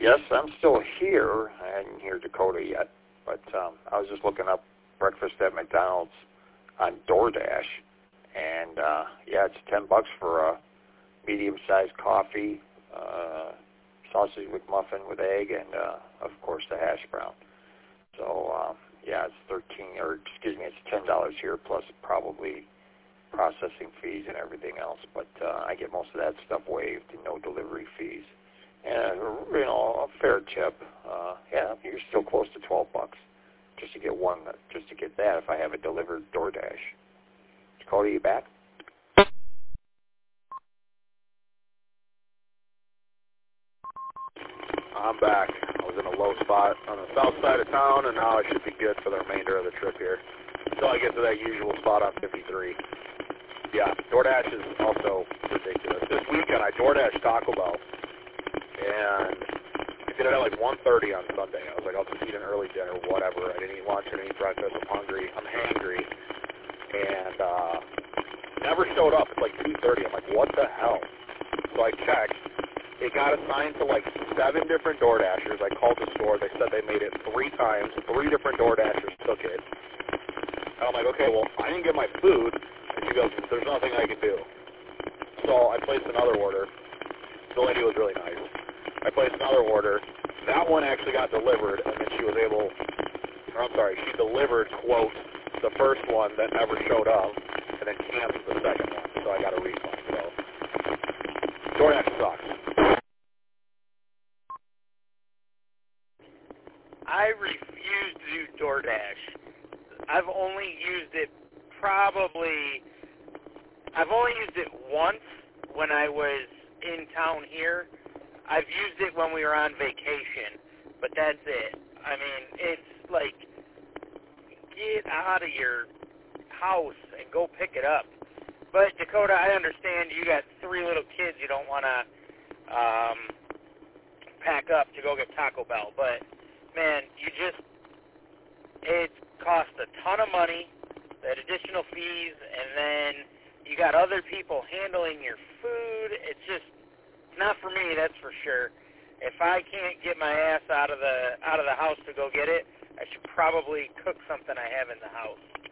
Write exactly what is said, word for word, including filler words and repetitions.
Yes, I'm still here. I hadn't heard Dakota yet, but um, I was just looking up breakfast at McDonald's on DoorDash, and uh, yeah, it's ten bucks for a medium-sized coffee, uh, sausage McMuffin with egg, and uh, of course the hash brown. So um, yeah, it's thirteen, or excuse me, it's ten dollars here plus probably processing fees and everything else. But uh, I get most of that stuff waived and no delivery fees, and you know, a fair tip. Uh, yeah, you're still close to twelve bucks just to get one, just to get that if I have it delivered DoorDash. Dakota, you back? I'm back. I was in a low spot on the south side of town, and now I should be good for the remainder of the trip here until I get to that usual spot on fifty-three. Yeah, DoorDash is also ridiculous. This weekend I DoorDash Taco Bell, and I did it at like one thirty on Sunday. I was like, I'll just eat an early dinner, whatever. I didn't eat lunch, I didn't eat breakfast. I'm hungry. I'm hangry. And uh, never showed up. It's like two thirty. I'm like, what the hell? So I checked. It got assigned to like seven different DoorDashers. I called the store. They said they made it three times. Three different DoorDashers took it. And I'm like, okay, well, I didn't get my food. And she goes, there's nothing I can do. So I placed another order. The lady was really nice. I placed another order. That one actually got delivered, and then she was able, or I'm sorry, she delivered, quote, the first one that never showed up, and then canceled the second one. So I got a refund. So DoorDash sucks. I refuse to do DoorDash. I've only used it probably, I've only used it once when I was in town here. I've used it when we were on vacation, but that's it. I mean, it's like, get out of your house and go pick it up. But, Dakota, I understand you got three little kids you don't want to um, pack up to go get Taco Bell, but man, you just, it costs a ton of money, that additional fees, and then you got other people handling your food. It's just not for me, that's for sure. If I can't get my ass out of the out of the house to go get it, I should probably cook something I have in the house.